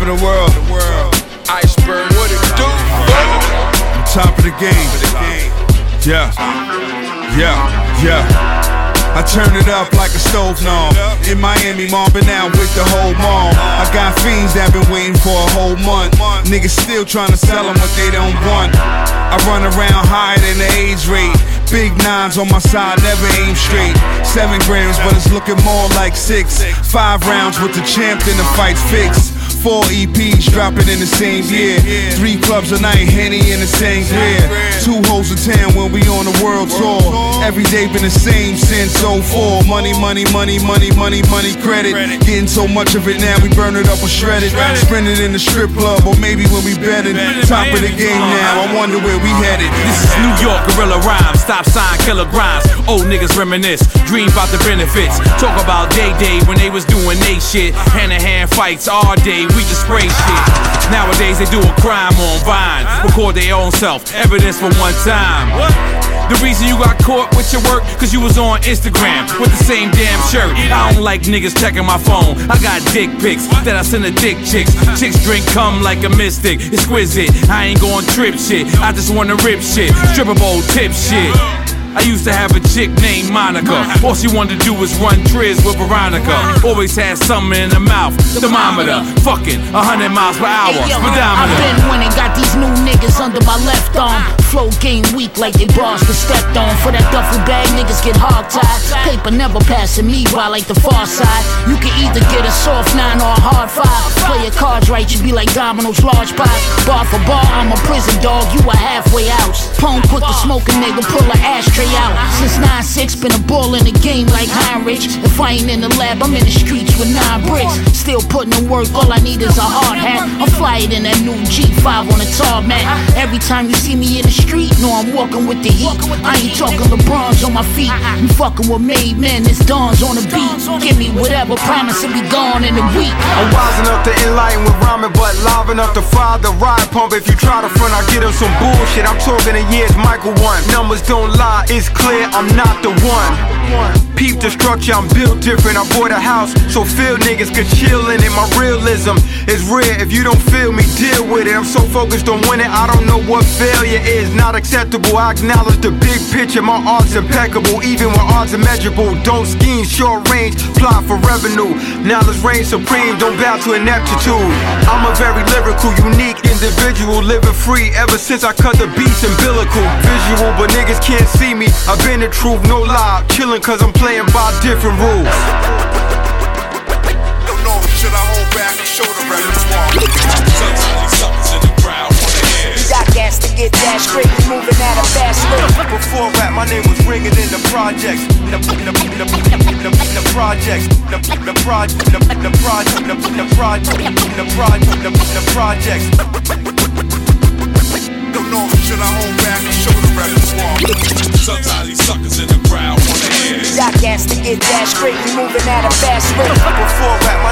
the world. Iceberg, what it do? On top of the game. Yeah. I turn it up like a stove knob. In Miami, mobbing out with the whole mob. I got fiends that been waiting for a whole month. Niggas still trying to sell them what they don't want. I run around higher than the age rate. Big nines on my side, never aim straight. 7 grams, but it's looking more like 6. 5 rounds with the champ, then the fight's fixed. 4 EPs dropping in the same year. 3 clubs a night, Henny in the same year. 2 hoes in town when we on the world tour. Every day been the same since 04. Money, credit. Getting so much of it now, we burn it up or shred it. Spend it in the strip club, or maybe when we betting. Top of the game now, I wonder where we headed. This is New York, guerrilla rhymes. Stop sign, killer grinds. Old niggas reminisce, dream about the benefits. Talk about day when they was doing they shit. Hand-to-hand fights all day, we just spray shit. Nowadays they do a crime on Vine. Record their own self, evidence for one time. The reason you got caught with your work, cause you was on Instagram with the same damn shirt. I don't like niggas checking my phone. I got dick pics that I send to dick chicks. Chicks drink cum like a mystic, exquisite. I ain't going trip shit, I just wanna rip shit. Stripper bowl tip shit. I used to have a chick named Monica. All she wanted to do was run triz with Veronica. Always had something in her mouth. Thermometer, fucking 100 miles per hour. Speedometer. I've been winning, got these new niggas under my left arm. Flow game weak like they bars get stepped on. For that duffel bag, niggas get hog-tied. Paper never passing me by like the far side. You can either get a soft 9 or a hard 5. Play your cards right, you be like Domino's large pies. Bar for bar, I'm a prison dog, you a halfway house. Pone quick to smoke a nigga, pull a ashtray out. Since 9-6, been a ball in the game like Heinrich. If I ain't in the lab, I'm in the streets with 9 bricks. Still putting in work, all I need is a hard hat. I'm flying in that new G5 on the tarmac. Every time you see me in the street, know I'm walking with the heat. I ain't talking LeBron's on my feet. You fucking with made men, it's Dawn's on the beat. Give me whatever, promise to be gone in a week. I'm wise enough to enlighten with rhyming, but live enough to fire the ride pump. If you try to front, I get him some bullshit. I'm talking a year's Michael 1. Numbers don't lie, it's clear, I'm not the one. Peep the structure, I'm built different. I bought a house, so feel niggas could chill in it. My realism is rare. If you don't feel me, deal with it. I'm so focused on winning, I don't know what failure is. Not acceptable, I acknowledge the big picture. My art's impeccable, even when art's immeasurable. Don't scheme, short range, plot for revenue. Knowledge reigns supreme, don't bow to ineptitude. I'm a very lyrical, unique individual, living free ever since I cut the beats umbilical. Visual, but niggas can't see me. I've been the truth, no lie. Chillin' cause I'm playing by different rules. Don't know, should I hold back or show the repertoire? Sometimes something's in the crowd on the air. You got gas to get that straight, we moving at a fast rate. Before rap, my name was ringing in the projects. The projects. Don't know, should I hold back or show the repertoire? Sometimes these suckers in the crowd on the air. You got gas to get that straight, we moving at a fast rate. Before rap, my